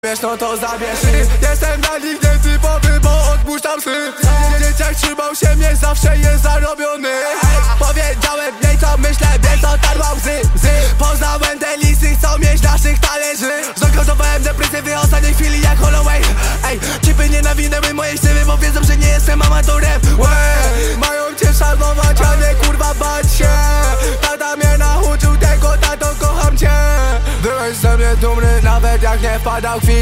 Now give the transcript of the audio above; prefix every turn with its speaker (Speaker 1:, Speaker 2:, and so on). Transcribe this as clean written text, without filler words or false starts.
Speaker 1: Wiesz, no to zabierz. Jestem dla nich nietypowy, bo odpuszczam sy. Dzieciak trzymał się mnie, zawsze jest zarobiony. Powiedziałem jej co myślę, więc otarłam łzy. Poznałem te listy, chcą mieć naszych talerzy. Zakończowałem depresję w ostatniej chwili jak Holloway. Ej, cipy nienawidnęły mojej ksywy, bo wiedzą, że nie jestem amatorem. Mają cię szanować, a nie kurwa bać się. Tata mnie nauczył tego, tato kocham cię. Byłeś ze mnie dumny, nawet jak nie wpadał kwit.